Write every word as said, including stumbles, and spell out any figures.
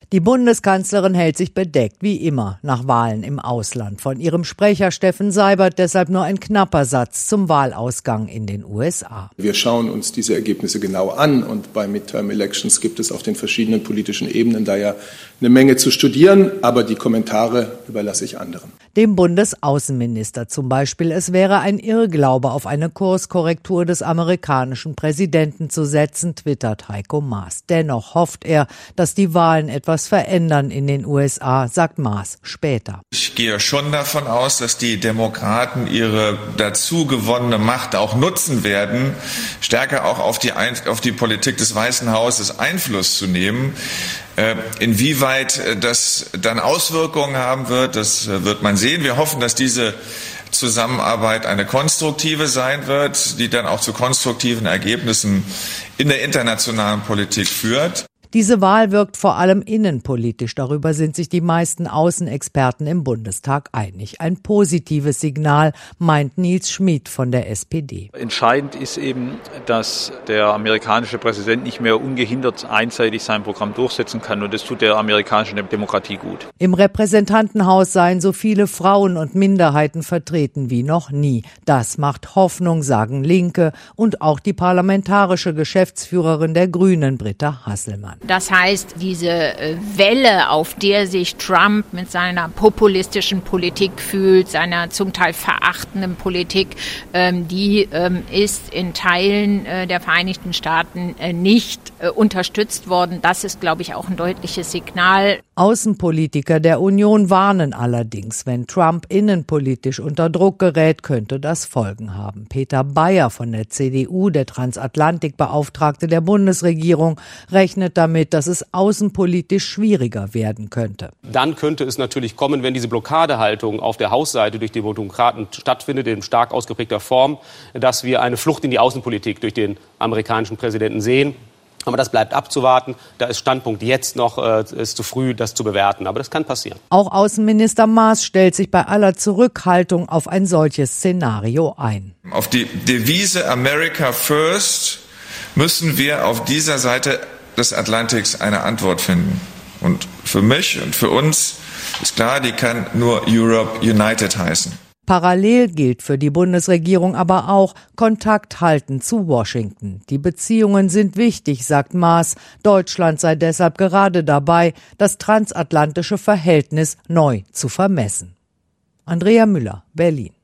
Die Bundeskanzlerin hält sich bedeckt, wie immer, nach Wahlen im Ausland. Von ihrem Sprecher Steffen Seibert deshalb nur ein knapper Satz zum Wahlausgang in den U S A. Wir schauen uns diese Ergebnisse genau an und bei Midterm Elections gibt es auf den verschiedenen politischen Ebenen da ja eine Menge zu studieren, aber die Kommentare überlasse ich anderen. Dem Bundesaußenminister zum Beispiel, es wäre ein Irrglaube, auf eine Kurskorrektur des amerikanischen Präsidenten zu setzen, twittert Heiko Maas. Dennoch hofft er, dass die Wahlen etwas verändern in den U S A, sagt Maas später. Ich gehe schon davon aus, dass die Demokraten ihre dazu gewonnene Macht auch nutzen werden, stärker auch auf die, auf die Politik des Weißen Hauses Einfluss zu nehmen. Inwieweit das dann Auswirkungen haben wird, das wird man sehen. Wir hoffen, dass diese Zusammenarbeit eine konstruktive sein wird, die dann auch zu konstruktiven Ergebnissen in der internationalen Politik führt. Diese Wahl wirkt vor allem innenpolitisch. Darüber sind sich die meisten Außenexperten im Bundestag einig. Ein positives Signal, meint Nils Schmid von der S P D. Entscheidend ist eben, dass der amerikanische Präsident nicht mehr ungehindert einseitig sein Programm durchsetzen kann. Und das tut der amerikanischen Demokratie gut. Im Repräsentantenhaus seien so viele Frauen und Minderheiten vertreten wie noch nie. Das macht Hoffnung, sagen Linke und auch die parlamentarische Geschäftsführerin der Grünen, Britta Hasselmann. Das heißt, diese Welle, auf der sich Trump mit seiner populistischen Politik fühlt, seiner zum Teil verachtenden Politik, die ist in Teilen der Vereinigten Staaten nicht unterstützt worden. Das ist, glaube ich, auch ein deutliches Signal. Außenpolitiker der Union warnen allerdings, wenn Trump innenpolitisch unter Druck gerät, könnte das Folgen haben. Peter Bayer von der C D U, der Transatlantikbeauftragte der Bundesregierung, rechnet damit, dass es außenpolitisch schwieriger werden könnte. Dann könnte es natürlich kommen, wenn diese Blockadehaltung auf der Hausseite durch die Demokraten stattfindet, in stark ausgeprägter Form, dass wir eine Flucht in die Außenpolitik durch den amerikanischen Präsidenten sehen. Aber das bleibt abzuwarten. Da ist Standpunkt jetzt noch, äh, ist zu früh, das zu bewerten. Aber das kann passieren. Auch Außenminister Maas stellt sich bei aller Zurückhaltung auf ein solches Szenario ein. Auf die Devise America First müssen wir auf dieser Seite des Atlantiks eine Antwort finden. Und für mich und für uns ist klar, die kann nur Europe United heißen. Parallel gilt für die Bundesregierung aber auch Kontakt halten zu Washington. Die Beziehungen sind wichtig, sagt Maas. Deutschland sei deshalb gerade dabei, das transatlantische Verhältnis neu zu vermessen. Andrea Müller, Berlin.